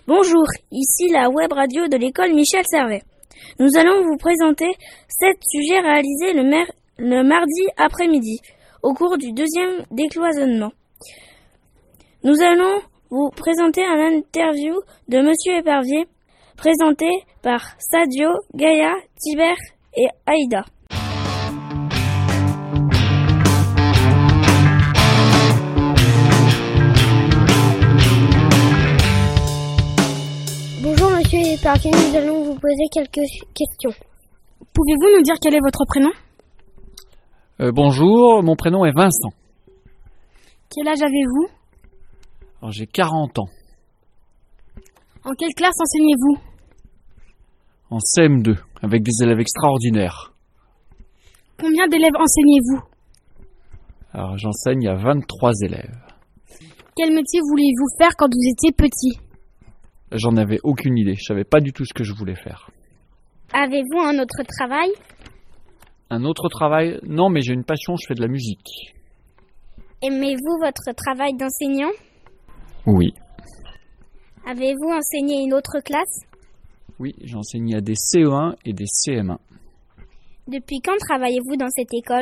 Bonjour, ici la web radio de l'école Michel Servet. Nous allons vous présenter 7 sujets réalisés le mardi après-midi, au cours du 2e décloisonnement. Nous allons vous présenter un interview de Monsieur Épervier, présenté par Sadio, Gaïa, Tiber et Aïda. Bonjour Monsieur Épervier, nous allons vous poser quelques questions. Pouvez-vous nous dire quel est votre prénom ? Bonjour, mon prénom est Vincent. Quel âge avez-vous ? Alors, j'ai 40 ans. En quelle classe enseignez-vous ? En CM2, avec des élèves extraordinaires. Combien d'élèves enseignez-vous ? Alors, j'enseigne à 23 élèves. Quel métier vouliez-vous faire quand vous étiez petit ? J'en avais aucune idée, je savais pas du tout ce que je voulais faire. Avez-vous un autre travail ? Un autre travail ? Non, mais j'ai une passion, je fais de la musique. Aimez-vous votre travail d'enseignant ? Oui. Avez-vous enseigné une autre classe ? Oui, j'ai enseigné à des CE1 et des CM1. Depuis quand travaillez-vous dans cette école ?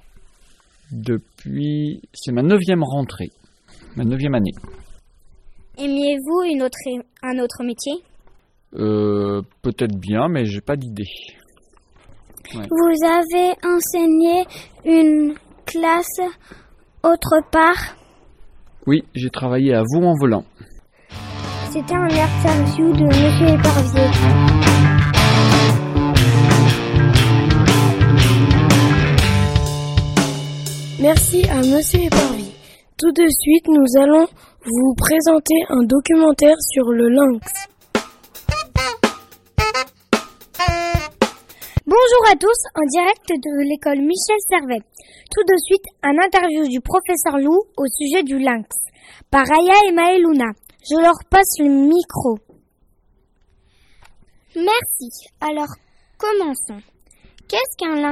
C'est ma 9e rentrée, ma 9e année. Aimiez-vous un autre métier ? Peut-être bien, mais j'ai pas d'idée. Ouais. Vous avez enseigné une classe autre part ? Oui, j'ai travaillé à Vaux-en-Velin. C'était un interview de Monsieur Épervier. Merci à Monsieur Épervier. Tout de suite, nous allons vous présenter un documentaire sur le lynx. Bonjour à tous, en direct de l'école Michel Servet. Tout de suite, un interview du professeur Lou au sujet du lynx, par Aya et Maëlouna. Je leur passe le micro. Merci. Alors, commençons. Qu'est-ce qu'un lynx ?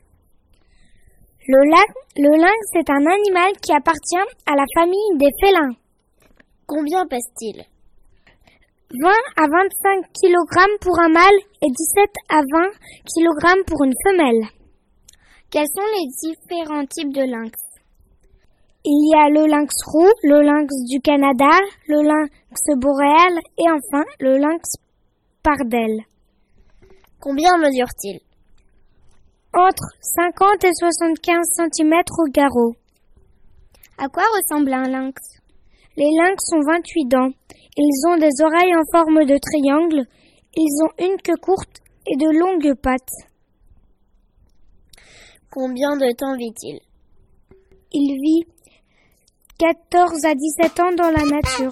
Le lynx est un animal qui appartient à la famille des félins. Combien pèse-t-il ? 20 à 25 kg pour un mâle et 17 à 20 kg pour une femelle. Quels sont les différents types de lynx ? Il y a le lynx roux, le lynx du Canada, le lynx boréal et enfin le lynx pardel. Combien mesure-t-il ? Entre 50 et 75 cm au garrot. À quoi ressemble un lynx ? Les lynx ont 28 dents. Ils ont des oreilles en forme de triangle. Ils ont une queue courte et de longues pattes. Combien de temps vit-il ? Il vit 14 à 17 ans dans la nature.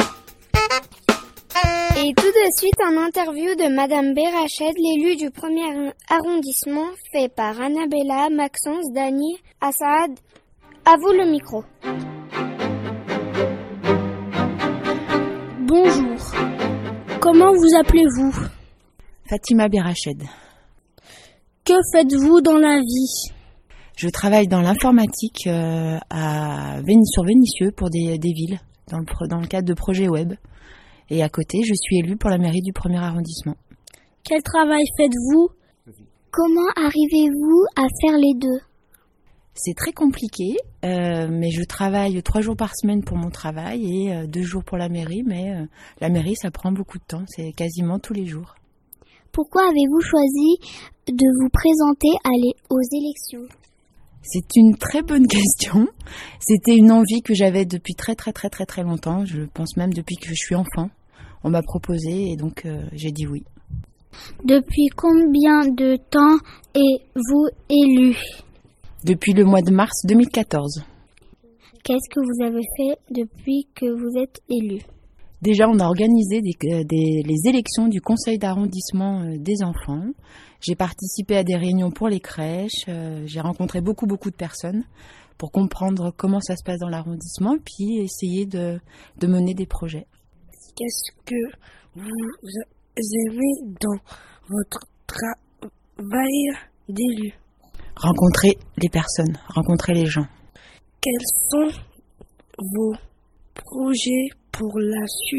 Et tout de suite, un interview de Madame Bérached, l'élue du 1er arrondissement, fait par Annabella, Maxence, Dany, Assad. À vous le micro. Bonjour. Comment vous appelez-vous ? Fatima Bérached. Que faites-vous dans la vie ? Je travaille dans l'informatique sur Vénissieux pour des villes, dans le cadre de projets web. Et à côté, je suis élue pour la mairie du 1er arrondissement. Quel travail faites-vous ? Comment arrivez-vous à faire les deux ? C'est très compliqué, mais je travaille 3 jours par semaine pour mon travail et 2 jours pour la mairie. Mais la mairie, ça prend beaucoup de temps, c'est quasiment tous les jours. Pourquoi avez-vous choisi de vous présenter aux élections ? C'est une très bonne question. C'était une envie que j'avais depuis très longtemps. Je pense même depuis que je suis enfant. On m'a proposé et donc j'ai dit oui. Depuis combien de temps êtes-vous élu ? Depuis le mois de mars 2014. Qu'est-ce que vous avez fait depuis que vous êtes élu ? Déjà, on a organisé les élections du conseil d'arrondissement des enfants. J'ai participé à des réunions pour les crèches. J'ai rencontré beaucoup de personnes pour comprendre comment ça se passe dans l'arrondissement, puis essayer de mener des projets. Qu'est-ce que vous aimez dans votre travail d'élu ? Rencontrer les personnes, rencontrer les gens. Quels sont vos projets pour la suite ?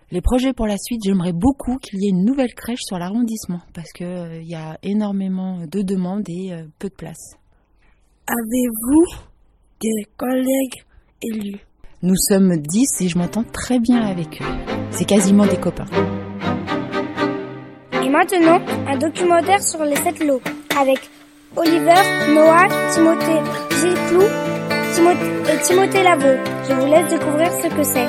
Les projets pour la suite, j'aimerais beaucoup qu'il y ait une nouvelle crèche sur l'arrondissement parce que il y a énormément de demandes et peu de place. Avez-vous des collègues élus? Nous sommes 10 et je m'entends très bien avec eux. C'est quasiment des copains. Et maintenant, un documentaire sur les 7 lots avec Oliver, Noah, Timothée Gilles-Clou et Timothée Lavaux. Je vous laisse découvrir ce que c'est.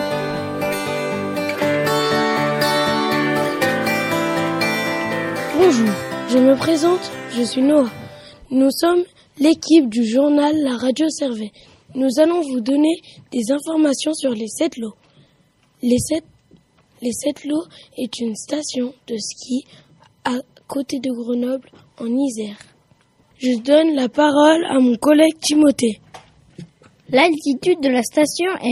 Bonjour, je me présente, je suis Noah. Nous sommes l'équipe du journal La Radio Servet. Nous allons vous donner des informations sur les 7 lots. Les 7 lots est une station de ski à côté de Grenoble, en Isère. Je donne la parole à mon collègue Timothée. L'altitude de la station est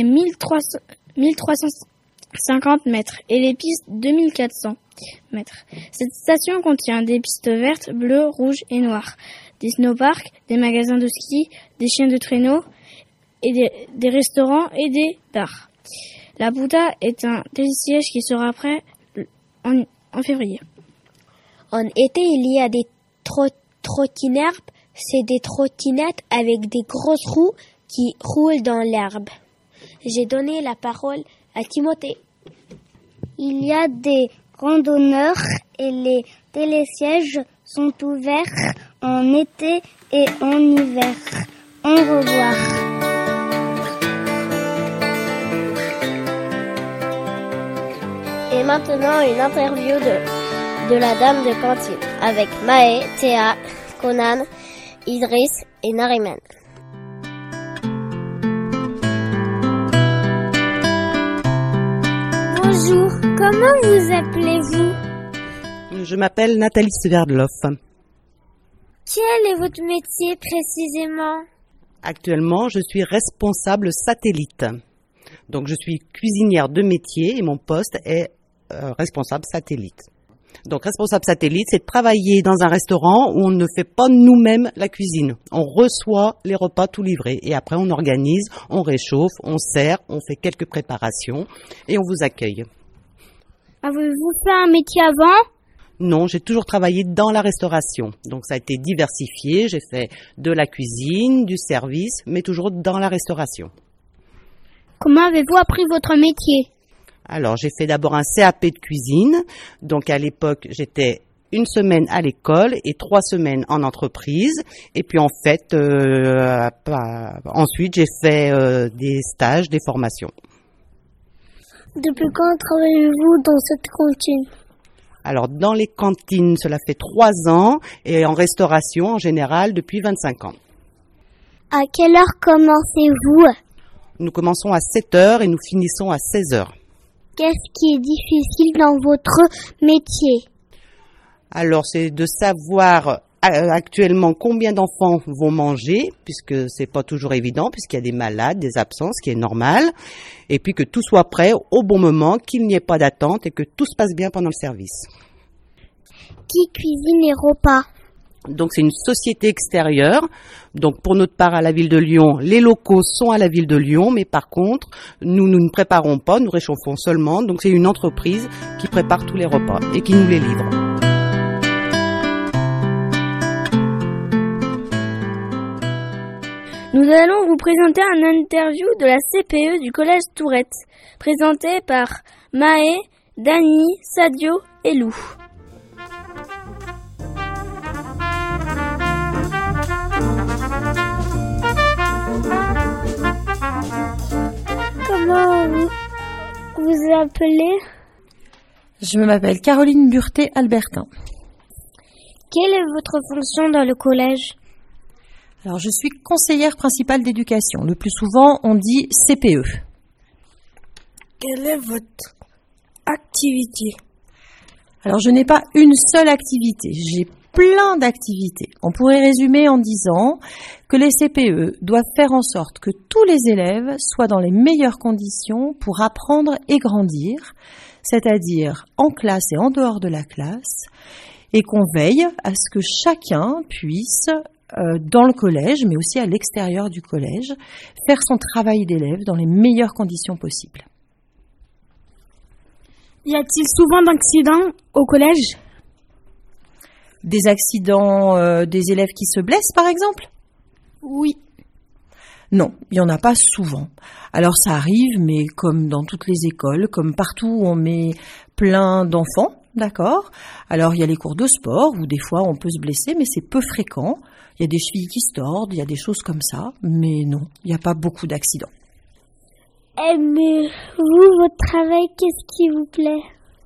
1350 mètres et les pistes 2400 mètres. Cette station contient des pistes vertes, bleues, rouges et noires, des snowparks, des magasins de ski, des chiens de traîneau, et des restaurants et des bars. La Puta est un télésiège qui sera prêt en février. En été, il y a des trottinettes. C'est des trottinettes avec des grosses roues qui roulent dans l'herbe. J'ai donné la parole à Timothée. Il y a des randonneurs et les télésièges sont ouverts en été et en hiver. Au revoir. Et maintenant, une interview de la dame de cantine avec Maë, Théa, Conan, Idriss et Nariman. Bonjour, comment vous appelez-vous? Je m'appelle Nathalie Sverdlov. Quel est votre métier précisément? Actuellement, je suis responsable satellite. Donc, je suis cuisinière de métier et mon poste est responsable satellite. Donc, responsable satellite, c'est de travailler dans un restaurant où on ne fait pas nous-mêmes la cuisine. On reçoit les repas tout livrés et après on organise, on réchauffe, on sert, on fait quelques préparations et on vous accueille. Avez-vous fait un métier avant? Non, j'ai toujours travaillé dans la restauration. Donc, ça a été diversifié. J'ai fait de la cuisine, du service, mais toujours dans la restauration. Comment avez-vous appris votre métier? Alors, j'ai fait d'abord un CAP de cuisine. Donc, à l'époque, j'étais 1 semaine à l'école et 3 semaines en entreprise. Et puis, en fait, ensuite, j'ai fait des stages, des formations. Depuis quand travaillez-vous dans cette cantine? Alors, dans les cantines, cela fait 3 ans et en restauration, en général, depuis 25 ans. À quelle heure commencez-vous? Nous commençons à 7 heures et nous finissons à 16 heures. Qu'est-ce qui est difficile dans votre métier? Alors, c'est de savoir actuellement combien d'enfants vont manger, puisque c'est pas toujours évident, puisqu'il y a des malades, des absences, ce qui est normal, et puis que tout soit prêt au bon moment, qu'il n'y ait pas d'attente et que tout se passe bien pendant le service. Qui cuisine les repas? Donc c'est une société extérieure. Donc pour notre part à la ville de Lyon, les locaux sont à la ville de Lyon, mais par contre, nous ne préparons pas, nous réchauffons seulement. Donc c'est une entreprise qui prépare tous les repas et qui nous les livre. Nous allons vous présenter un interview de la CPE du collège Tourette, présenté par Maë, Dany, Sadio et Lou. Comment vous appelez? Je m'appelle Caroline Burté-Albertin. Quelle est votre fonction dans le collège? Alors, je suis conseillère principale d'éducation. Le plus souvent, on dit CPE. Quelle est votre activité? Alors, je n'ai pas une seule activité. J'ai plein d'activités. On pourrait résumer en disant que les CPE doivent faire en sorte que tous les élèves soient dans les meilleures conditions pour apprendre et grandir, c'est-à-dire en classe et en dehors de la classe, et qu'on veille à ce que chacun puisse, dans le collège, mais aussi à l'extérieur du collège, faire son travail d'élève dans les meilleures conditions possibles. Y a-t-il souvent d'accidents au collège? Des accidents, des élèves qui se blessent, par exemple? Oui. Non, il n'y en a pas souvent. Alors ça arrive, mais comme dans toutes les écoles, comme partout où on met plein d'enfants, d'accord? Alors il y a les cours de sport où des fois on peut se blesser, mais c'est peu fréquent. Il y a des chevilles qui se tordent, il y a des choses comme ça, mais non, il n'y a pas beaucoup d'accidents. Aimez-vous votre travail? Qu'est-ce qui vous plaît?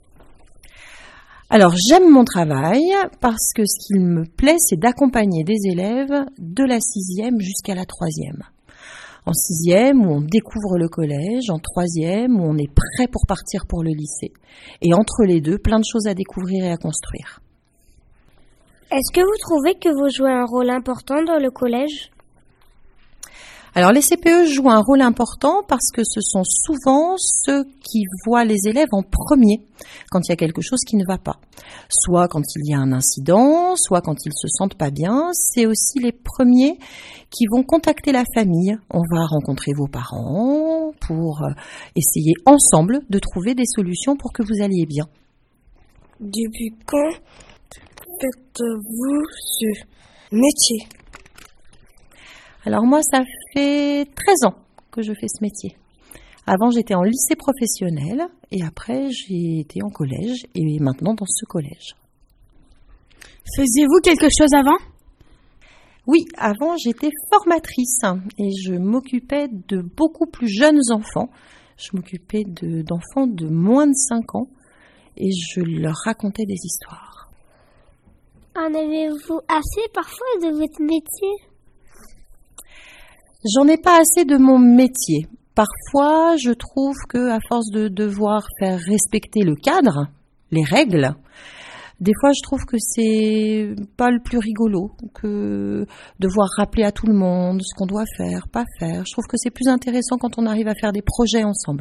Alors j'aime mon travail parce que ce qui me plaît, c'est d'accompagner des élèves de la 6e jusqu'à la 3e. En 6e, où on découvre le collège, en 3e, où on est prêt pour partir pour le lycée. Et entre les deux, plein de choses à découvrir et à construire. Est-ce que vous trouvez que vous jouez un rôle important dans le collège? Alors les CPE jouent un rôle important parce que ce sont souvent ceux qui voient les élèves en premier quand il y a quelque chose qui ne va pas. Soit quand il y a un incident, soit quand ils se sentent pas bien. C'est aussi les premiers qui vont contacter la famille. On va rencontrer vos parents pour essayer ensemble de trouver des solutions pour que vous alliez bien. Depuis quand faites-vous ce métier? Alors moi, ça fait 13 ans que je fais ce métier. Avant, j'étais en lycée professionnel et après, j'ai été en collège et maintenant dans ce collège. Faisiez-vous quelque chose avant? Oui, avant, j'étais formatrice et je m'occupais de beaucoup plus jeunes enfants. Je m'occupais d'enfants de moins de 5 ans et je leur racontais des histoires. En avez-vous assez parfois de votre métier? J'en ai pas assez de mon métier. Parfois, je trouve que à force de devoir faire respecter le cadre, les règles, des fois je trouve que c'est pas le plus rigolo que devoir rappeler à tout le monde ce qu'on doit faire, pas faire. Je trouve que c'est plus intéressant quand on arrive à faire des projets ensemble.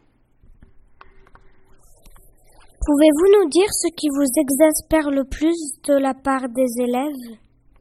Pouvez-vous nous dire ce qui vous exaspère le plus de la part des élèves?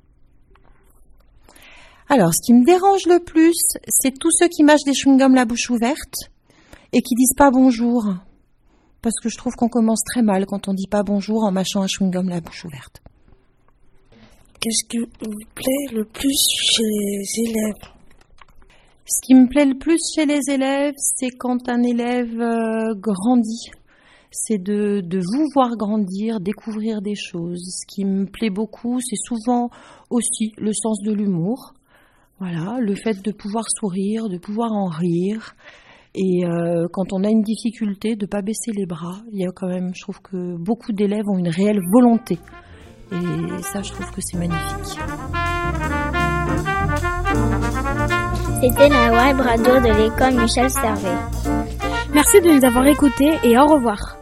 Alors, ce qui me dérange le plus, c'est tous ceux qui mâchent des chewing-gums la bouche ouverte et qui disent pas bonjour. Parce que je trouve qu'on commence très mal quand on dit pas bonjour en mâchant un chewing-gum la bouche ouverte. Qu'est-ce qui vous plaît le plus chez les élèves? Ce qui me plaît le plus chez les élèves, c'est quand un élève grandit. C'est de vous voir grandir, découvrir des choses. Ce qui me plaît beaucoup, c'est souvent aussi le sens de l'humour. Voilà, le fait de pouvoir sourire, de pouvoir en rire. Et quand on a une difficulté, de ne pas baisser les bras. Il y a quand même, je trouve que beaucoup d'élèves ont une réelle volonté. Et ça, je trouve que c'est magnifique. C'était la web radio de l'école Michel Servet. Merci de nous avoir écoutés et au revoir.